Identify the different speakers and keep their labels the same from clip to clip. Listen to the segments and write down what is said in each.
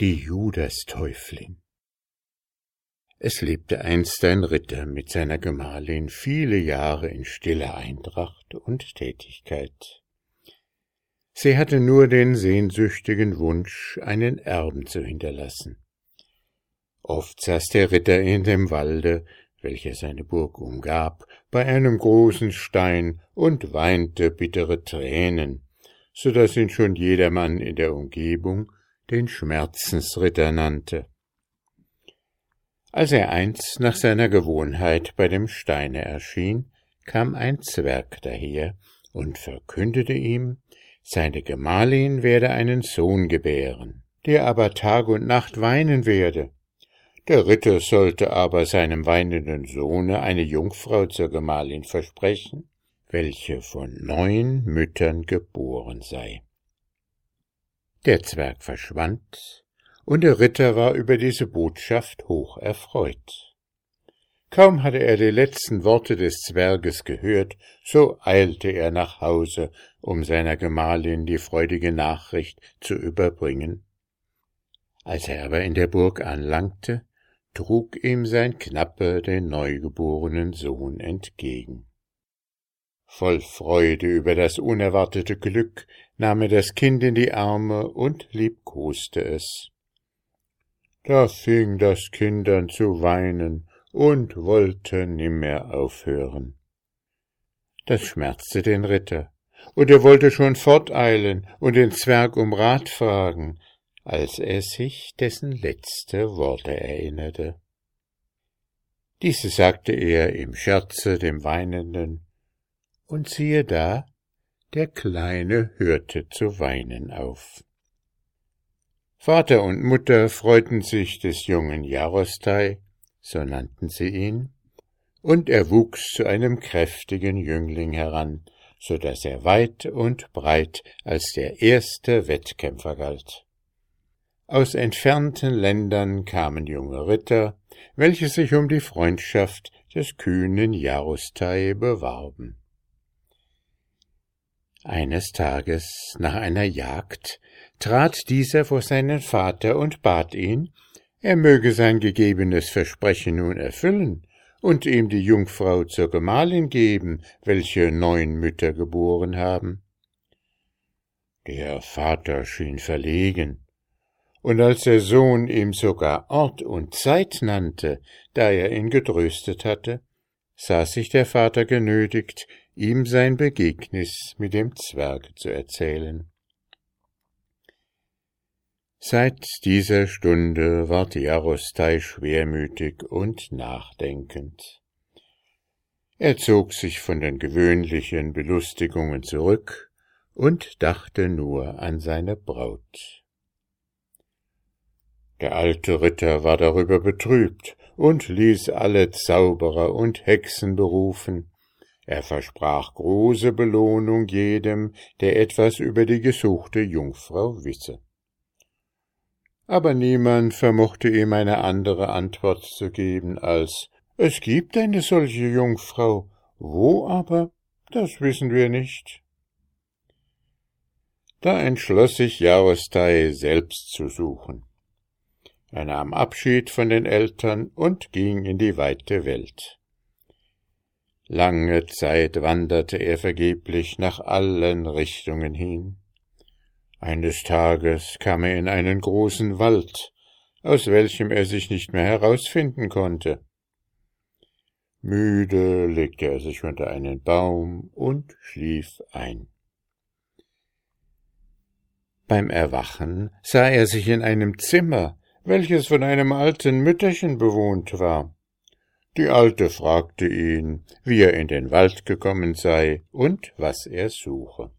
Speaker 1: Die Judastäuflin. Es lebte einst ein Ritter mit seiner Gemahlin viele Jahre in stiller Eintracht und Tätigkeit. Sie hatte nur den sehnsüchtigen Wunsch, einen Erben zu hinterlassen. Oft saß der Ritter in dem Walde, welcher seine Burg umgab, bei einem großen Stein und weinte bittere Tränen, so daß ihn schon jedermann in der Umgebung den Schmerzensritter nannte. Als er einst nach seiner Gewohnheit bei dem Steine erschien, kam ein Zwerg daher und verkündete ihm, seine Gemahlin werde einen Sohn gebären, der aber Tag und Nacht weinen werde. Der Ritter sollte aber seinem weinenden Sohne eine Jungfrau zur Gemahlin versprechen, welche von 9 Müttern geboren sei. Der Zwerg verschwand, und der Ritter war über diese Botschaft hoch erfreut. Kaum hatte er die letzten Worte des Zwerges gehört, so eilte er nach Hause, um seiner Gemahlin die freudige Nachricht zu überbringen. Als er aber in der Burg anlangte, trug ihm sein Knappe den neugeborenen Sohn entgegen. Voll Freude über das unerwartete Glück nahm er das Kind in die Arme und liebkoste es. Da fing das Kind an zu weinen und wollte nimmer aufhören. Das schmerzte den Ritter, und er wollte schon forteilen und den Zwerg um Rat fragen, als er sich dessen letzte Worte erinnerte. Diese sagte er im Scherze dem Weinenden, und siehe da, der Kleine hörte zu weinen auf. Vater und Mutter freuten sich des jungen Jarostai, so nannten sie ihn, und er wuchs zu einem kräftigen Jüngling heran, so daß er weit und breit als der erste Wettkämpfer galt. Aus entfernten Ländern kamen junge Ritter, welche sich um die Freundschaft des kühnen Jarostai bewarben. Eines Tages, nach einer Jagd, trat dieser vor seinen Vater und bat ihn, er möge sein gegebenes Versprechen nun erfüllen und ihm die Jungfrau zur Gemahlin geben, welche 9 Mütter geboren haben. Der Vater schien verlegen, und als der Sohn ihm sogar Ort und Zeit nannte, da er ihn getröstet hatte, sah sich der Vater genötigt, ihm sein Begegnis mit dem Zwerg zu erzählen. Seit dieser Stunde ward Jarostai schwermütig und nachdenkend. Er zog sich von den gewöhnlichen Belustigungen zurück und dachte nur an seine Braut. Der alte Ritter war darüber betrübt und ließ alle Zauberer und Hexen berufen. Er versprach große Belohnung jedem, der etwas über die gesuchte Jungfrau wisse. Aber niemand vermochte ihm eine andere Antwort zu geben als, es gibt eine solche Jungfrau, wo aber, das wissen wir nicht. Da entschloss sich Jarostai selbst zu suchen. Er nahm Abschied von den Eltern und ging in die weite Welt. Lange Zeit wanderte er vergeblich nach allen Richtungen hin. Eines Tages kam er in einen großen Wald, aus welchem er sich nicht mehr herausfinden konnte. Müde legte er sich unter einen Baum und schlief ein. Beim Erwachen sah er sich in einem Zimmer, welches von einem alten Mütterchen bewohnt war. Die Alte fragte ihn, wie er in den Wald gekommen sei und was er suche.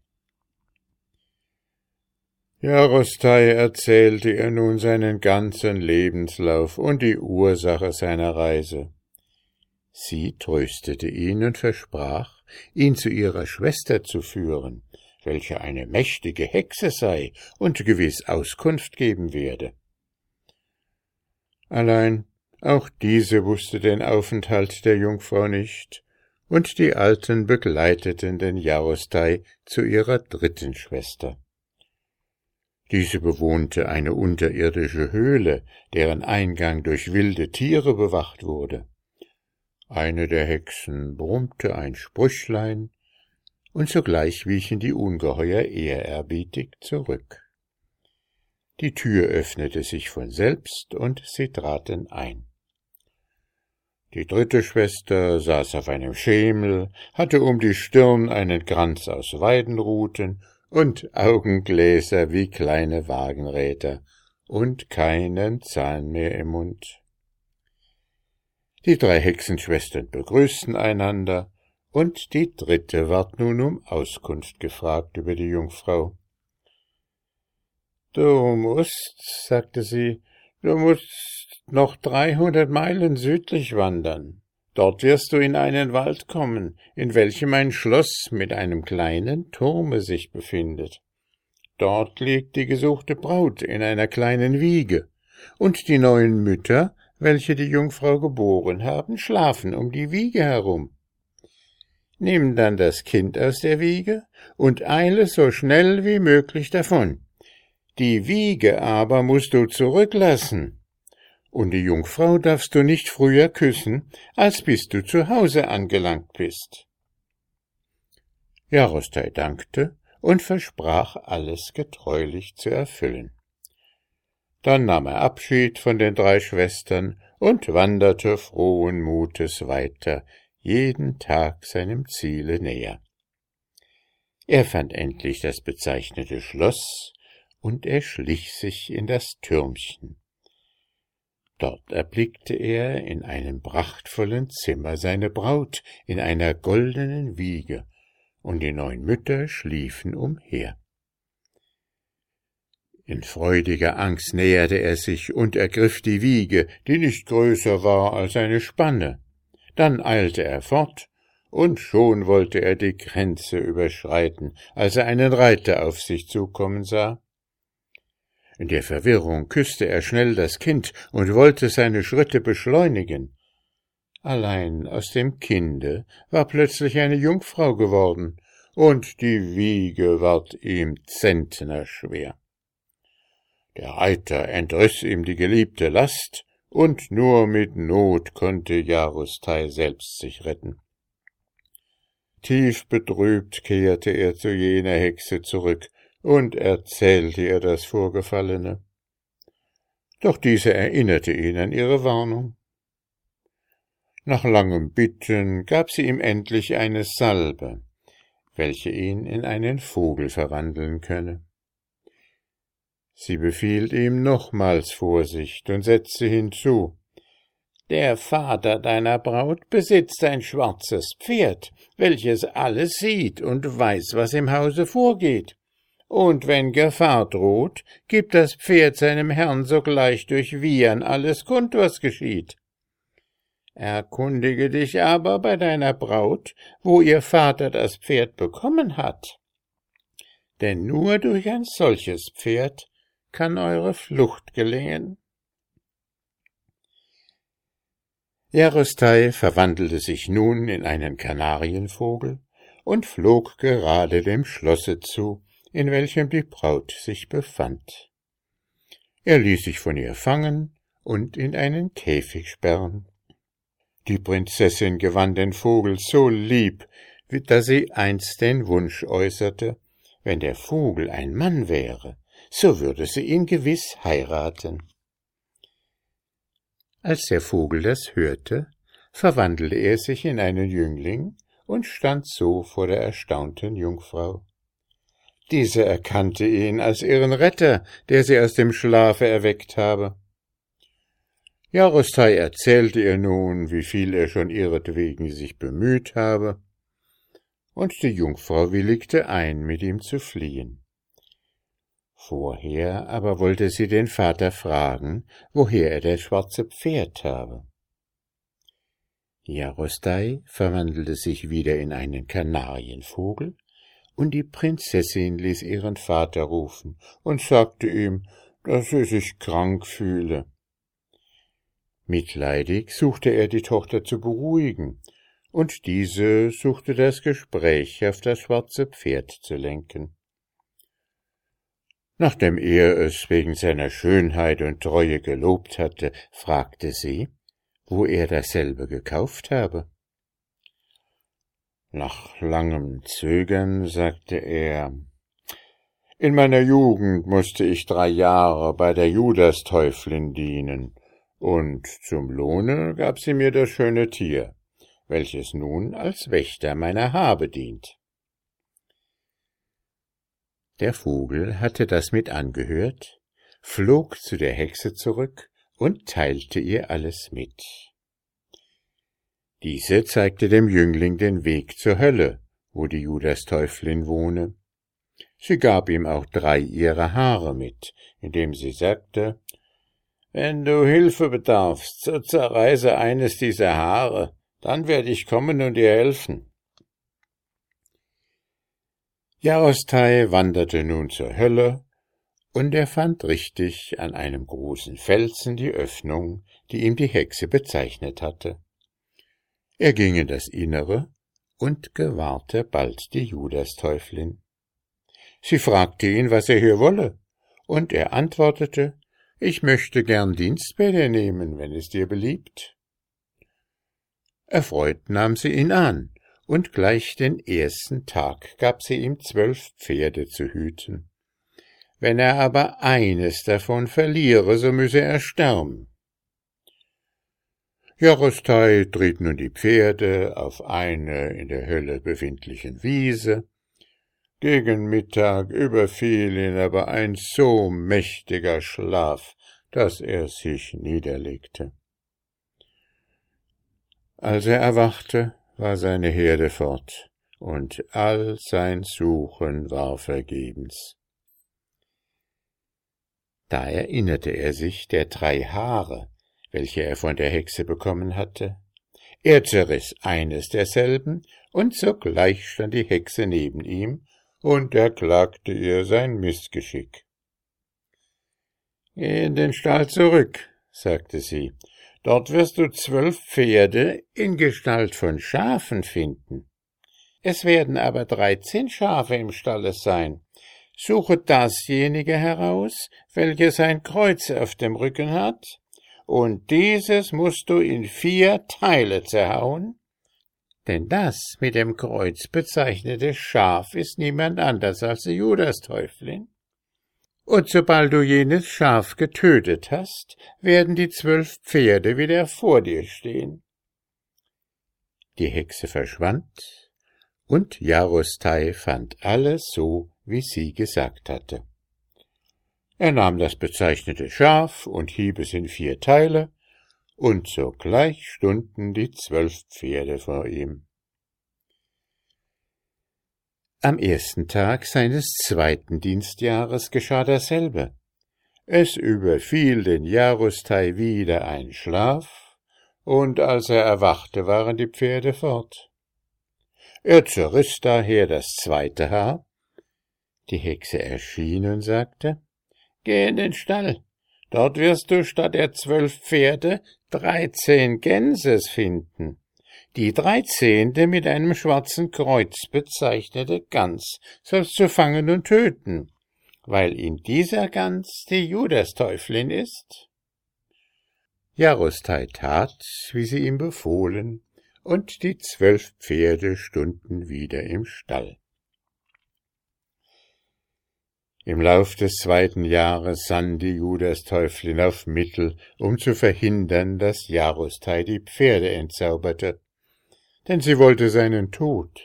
Speaker 1: Jarostai erzählte ihr nun seinen ganzen Lebenslauf und die Ursache seiner Reise. Sie tröstete ihn und versprach, ihn zu ihrer Schwester zu führen, welche eine mächtige Hexe sei und gewiss Auskunft geben werde. Allein auch diese wusste den Aufenthalt der Jungfrau nicht, und die Alten begleiteten den Jarostai zu ihrer 3. Schwester. Diese bewohnte eine unterirdische Höhle, deren Eingang durch wilde Tiere bewacht wurde. Eine der Hexen brummte ein Sprüchlein, und sogleich wichen die Ungeheuer ehrerbietig zurück. Die Tür öffnete sich von selbst, und sie traten ein. Die dritte Schwester saß auf einem Schemel, hatte um die Stirn einen Kranz aus Weidenruten und Augengläser wie kleine Wagenräder und keinen Zahn mehr im Mund. Die 3 Hexenschwestern begrüßten einander, und die dritte ward nun um Auskunft gefragt über die Jungfrau. »Du musst«, sagte sie, »du musst noch 300 Meilen südlich wandern. Dort wirst du in einen Wald kommen, in welchem ein Schloss mit einem kleinen Turme sich befindet. Dort liegt die gesuchte Braut in einer kleinen Wiege, und die 9 Mütter, welche die Jungfrau geboren haben, schlafen um die Wiege herum. Nimm dann das Kind aus der Wiege und eile so schnell wie möglich davon. Die Wiege aber musst du zurücklassen, und die Jungfrau darfst du nicht früher küssen, als bis du zu Hause angelangt bist.« Jarostei dankte und versprach, alles getreulich zu erfüllen. Dann nahm er Abschied von den 3 Schwestern und wanderte frohen Mutes weiter, jeden Tag seinem Ziele näher. Er fand endlich das bezeichnete Schloss, und er schlich sich in das Türmchen. Dort erblickte er in einem prachtvollen Zimmer seine Braut in einer goldenen Wiege, und die 9 Mütter schliefen umher. In freudiger Angst näherte er sich und ergriff die Wiege, die nicht größer war als eine Spanne. Dann eilte er fort, und schon wollte er die Grenze überschreiten, als er einen Reiter auf sich zukommen sah. In der Verwirrung küßte er schnell das Kind und wollte seine Schritte beschleunigen. Allein aus dem Kinde war plötzlich eine Jungfrau geworden, und die Wiege ward ihm zentnerschwer. Der Reiter entriss ihm die geliebte Last, und nur mit Not konnte Jarostei selbst sich retten. Tief betrübt kehrte er zu jener Hexe zurück und erzählte ihr das Vorgefallene. Doch diese erinnerte ihn an ihre Warnung. Nach langem Bitten gab sie ihm endlich eine Salbe, welche ihn in einen Vogel verwandeln könne. Sie befiehlt ihm nochmals Vorsicht und setzte hinzu: »Der Vater deiner Braut besitzt ein schwarzes Pferd, welches alles sieht und weiß, was im Hause vorgeht. Und wenn Gefahr droht, gibt das Pferd seinem Herrn sogleich durch Wiehern alles kund, was geschieht. Erkundige dich aber bei deiner Braut, wo ihr Vater das Pferd bekommen hat. Denn nur durch ein solches Pferd kann eure Flucht gelingen.« Jarostei verwandelte sich nun in einen Kanarienvogel und flog gerade dem Schlosse zu, in welchem die Braut sich befand. Er ließ sich von ihr fangen und in einen Käfig sperren. Die Prinzessin gewann den Vogel so lieb, dass sie einst den Wunsch äußerte, wenn der Vogel ein Mann wäre, so würde sie ihn gewiss heiraten. Als der Vogel das hörte, verwandelte er sich in einen Jüngling und stand so vor der erstaunten Jungfrau. Diese erkannte ihn als ihren Retter, der sie aus dem Schlafe erweckt habe. Jarostei erzählte ihr nun, wie viel er schon ihretwegen sich bemüht habe, und die Jungfrau willigte ein, mit ihm zu fliehen. Vorher aber wollte sie den Vater fragen, woher er das schwarze Pferd habe. Jarostei verwandelte sich wieder in einen Kanarienvogel, und die Prinzessin ließ ihren Vater rufen und sagte ihm, dass sie sich krank fühle. Mitleidig suchte er die Tochter zu beruhigen, und diese suchte das Gespräch auf das schwarze Pferd zu lenken. Nachdem er es wegen seiner Schönheit und Treue gelobt hatte, fragte sie, wo er dasselbe gekauft habe. Nach langem Zögern sagte er, »In meiner Jugend musste ich 3 Jahre bei der Judasteufelin dienen, und zum Lohne gab sie mir das schöne Tier, welches nun als Wächter meiner Habe dient.« Der Vogel hatte das mit angehört, flog zu der Hexe zurück und teilte ihr alles mit. Diese zeigte dem Jüngling den Weg zur Hölle, wo die Judasteufelin wohne. Sie gab ihm auch 3 ihrer Haare mit, indem sie sagte, »Wenn du Hilfe bedarfst, so zerreiße eines dieser Haare, dann werde ich kommen und dir helfen.« Jarostai wanderte nun zur Hölle, und er fand richtig an einem großen Felsen die Öffnung, die ihm die Hexe bezeichnet hatte. Er ging in das Innere und gewahrte bald die Judasteufelin. Sie fragte ihn, was er hier wolle, und er antwortete, »Ich möchte gern Dienst bei dir nehmen, wenn es dir beliebt.« Erfreut nahm sie ihn an, und gleich den ersten Tag gab sie ihm 12 Pferde zu hüten. Wenn er aber eines davon verliere, so müsse er sterben. Jarostai trieb nun die Pferde auf eine in der Hölle befindlichen Wiese. Gegen Mittag überfiel ihn aber ein so mächtiger Schlaf, dass er sich niederlegte. Als er erwachte, war seine Herde fort, und all sein Suchen war vergebens. Da erinnerte er sich der 3 Haare, welche er von der Hexe bekommen hatte. Er zerriss eines derselben, und sogleich stand die Hexe neben ihm und erklagte ihr sein Missgeschick. »Geh in den Stall zurück«, sagte sie, »dort wirst du 12 Pferde in Gestalt von Schafen finden. Es werden aber 13 Schafe im Stalle sein. Suche dasjenige heraus, welches ein Kreuz auf dem Rücken hat, und dieses musst du in 4 Teile zerhauen, denn das mit dem Kreuz bezeichnete Schaf ist niemand anders als die Judasteufelin. Und sobald du jenes Schaf getötet hast, werden die 12 Pferde wieder vor dir stehen.« Die Hexe verschwand, und Jarostai fand alles so, wie sie gesagt hatte. Er nahm das bezeichnete Schaf und hieb es in 4 Teile, und sogleich stunden die 12 Pferde vor ihm. Am 1. Tag seines 2. Dienstjahres geschah dasselbe. Es überfiel den Jarostai wieder ein Schlaf, und als er erwachte, waren die Pferde fort. Er zerriss daher das 2. Haar. Die Hexe erschien und sagte, »Geh in den Stall, dort wirst du statt der 12 Pferde 13 Gänse finden. Die 13. mit einem schwarzen Kreuz bezeichnete Gans sollst du fangen und töten, weil in dieser Gans die Judasteufelin ist.« Jarostai tat, wie sie ihm befohlen, und die 12 Pferde stunden wieder im Stall. Im Lauf des 2. Jahres sann die Judasteufelin auf Mittel, um zu verhindern, dass Jarostai die Pferde entzauberte, denn sie wollte seinen Tod.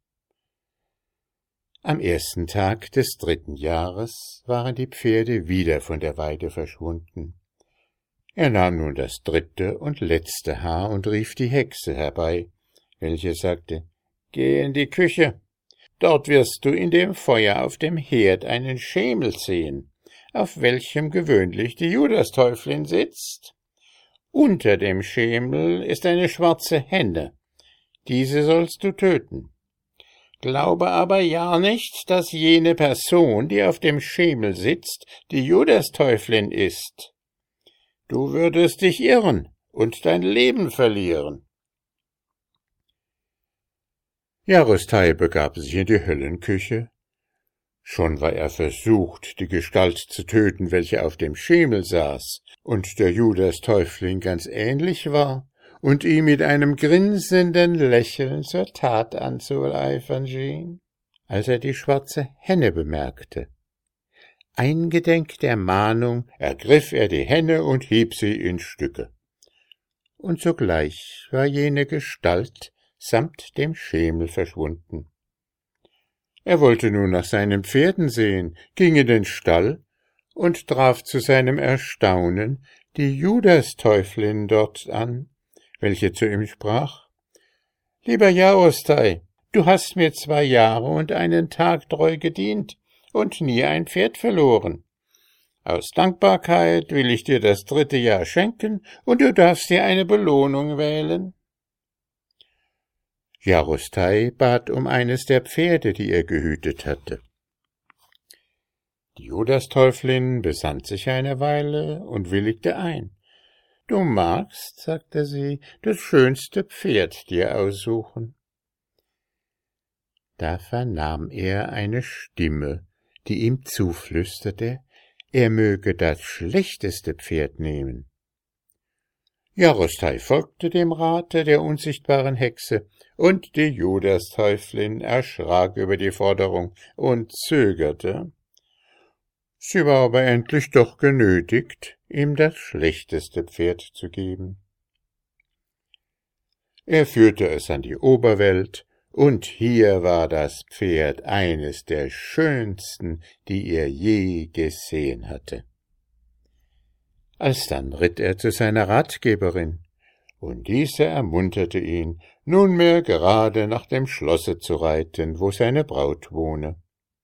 Speaker 1: Am 1. Tag des 3. Jahres waren die Pferde wieder von der Weide verschwunden. Er nahm nun das 3. und letzte Haar und rief die Hexe herbei, welche sagte, »Geh in die Küche. Dort wirst du in dem Feuer auf dem Herd einen Schemel sehen, auf welchem gewöhnlich die Judasteufelin sitzt. Unter dem Schemel ist eine schwarze Henne, diese sollst du töten. Glaube aber ja nicht, dass jene Person, die auf dem Schemel sitzt, die Judasteufelin ist. Du würdest dich irren und dein Leben verlieren.« Jarostai begab sich in die Höllenküche, Schon war er versucht, die Gestalt zu töten, welche auf dem Schemel saß und der Judas-Täufling ganz ähnlich war und ihm mit einem grinsenden Lächeln zur Tat anzueifern schien, als er die schwarze Henne bemerkte. Eingedenk der Mahnung ergriff er die Henne und hieb sie in Stücke. Und sogleich war jene Gestalt samt dem Schemel verschwunden. Er wollte nun nach seinen Pferden sehen, ging in den Stall und traf zu seinem Erstaunen die Judas-Täuflin dort an, welche zu ihm sprach: »Lieber Jarostai, du hast mir 2 Jahre und einen Tag treu gedient und nie ein Pferd verloren. Aus Dankbarkeit will ich dir das 3. Jahr schenken, und du darfst dir eine Belohnung wählen.« Jarostai bat um eines der Pferde, die er gehütet hatte. Die Judas-Täuflin besann sich eine Weile und willigte ein. »Du magst«, sagte sie, »das schönste Pferd dir aussuchen.« Da vernahm er eine Stimme, die ihm zuflüsterte, er möge das schlechteste Pferd nehmen. Jarostai folgte dem Rate der unsichtbaren Hexe, und die Judas-Täuflin erschrak über die Forderung und zögerte. Sie war aber endlich doch genötigt, ihm das schlechteste Pferd zu geben. Er führte es an die Oberwelt, und hier war das Pferd eines der schönsten, die er je gesehen hatte. Alsdann ritt er zu seiner Ratgeberin, und diese ermunterte ihn, nunmehr gerade nach dem Schlosse zu reiten, wo seine Braut wohne.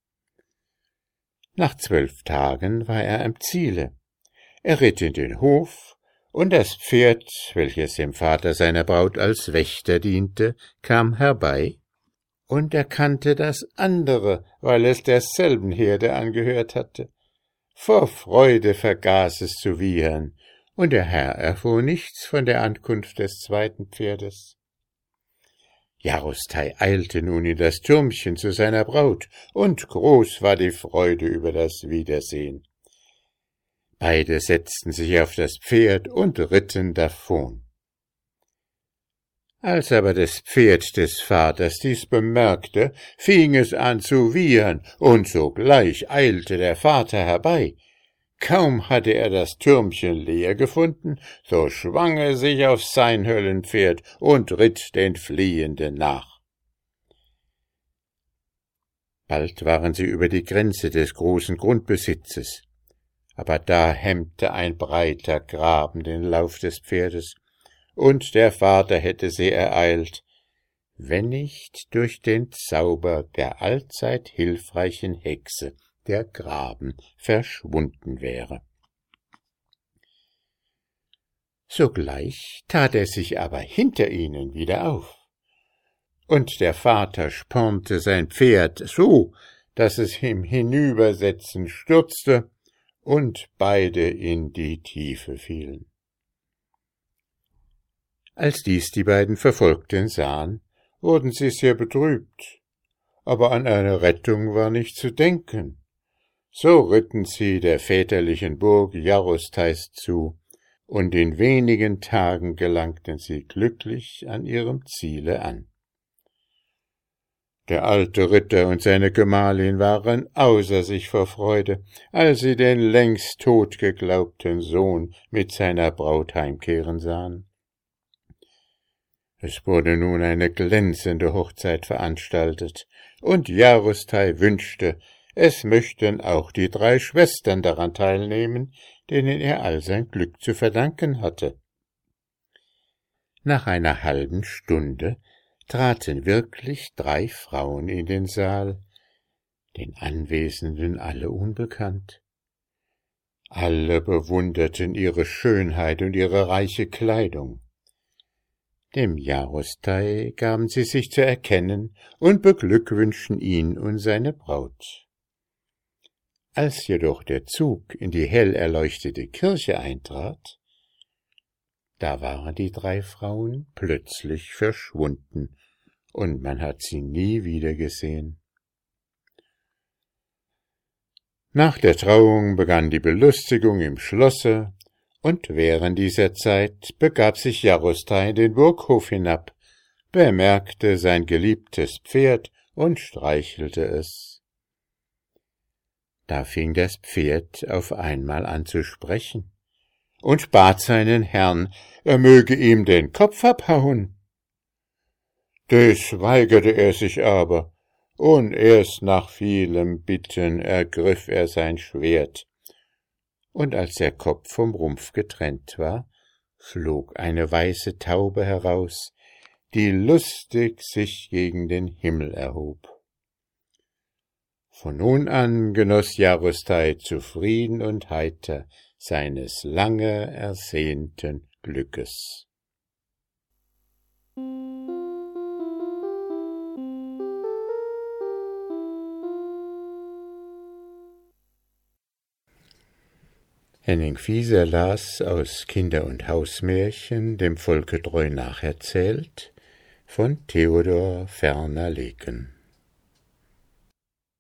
Speaker 1: Nach 12 Tagen war er am Ziele. Er ritt in den Hof, und das Pferd, welches dem Vater seiner Braut als Wächter diente, kam herbei und erkannte das andere, weil es derselben Herde angehört hatte. Vor Freude vergaß es zu wiehern, und der Herr erfuhr nichts von der Ankunft des 2. Pferdes. Jarostai eilte nun in das Türmchen zu seiner Braut, und groß war die Freude über das Wiedersehen. Beide setzten sich auf das Pferd und ritten davon. Als aber das Pferd des Vaters dies bemerkte, fing es an zu wiehern, und sogleich eilte der Vater herbei. Kaum hatte er das Türmchen leer gefunden, so schwang er sich auf sein Höllenpferd und ritt den Fliehenden nach. Bald waren sie über die Grenze des großen Grundbesitzes, aber da hemmte ein breiter Graben den Lauf des Pferdes, und der Vater hätte sie ereilt, wenn nicht durch den Zauber der allzeit hilfreichen Hexe der Graben verschwunden wäre. Sogleich tat er sich aber hinter ihnen wieder auf, und der Vater spornte sein Pferd so, dass es im Hinübersetzen stürzte und beide in die Tiefe fielen. Als dies die beiden Verfolgten sahen, wurden sie sehr betrübt, aber an eine Rettung war nicht zu denken. So ritten sie der väterlichen Burg Jarostais zu, und in wenigen Tagen gelangten sie glücklich an ihrem Ziele an. Der alte Ritter und seine Gemahlin waren außer sich vor Freude, als sie den längst tot geglaubten Sohn mit seiner Braut heimkehren sahen. Es wurde nun eine glänzende Hochzeit veranstaltet, und Jarostai wünschte, es möchten auch die 3 Schwestern daran teilnehmen, denen er all sein Glück zu verdanken hatte. Nach einer halben Stunde traten wirklich 3 Frauen in den Saal, den Anwesenden alle unbekannt. Alle bewunderten ihre Schönheit und ihre reiche Kleidung. Dem Jarostai gaben sie sich zu erkennen und beglückwünschten ihn und seine Braut. Als jedoch der Zug in die hell erleuchtete Kirche eintrat, da waren die 3 Frauen plötzlich verschwunden, und man hat sie nie wieder gesehen. Nach der Trauung begann die Belustigung im Schlosse, und während dieser Zeit begab sich Jarostai den Burghof hinab, bemerkte sein geliebtes Pferd und streichelte es. Da fing das Pferd auf einmal an zu sprechen und bat seinen Herrn, er möge ihm den Kopf abhauen. Des weigerte er sich aber, und erst nach vielem Bitten ergriff er sein Schwert, und als der Kopf vom Rumpf getrennt war, flog eine weiße Taube heraus, die lustig sich gegen den Himmel erhob. Von nun an genoss Jarostai zufrieden und heiter seines lange ersehnten Glückes. Henning Fieser las aus Kinder- und Hausmärchen, dem Volke treu nacherzählt, von Theodor Ferner-Leken.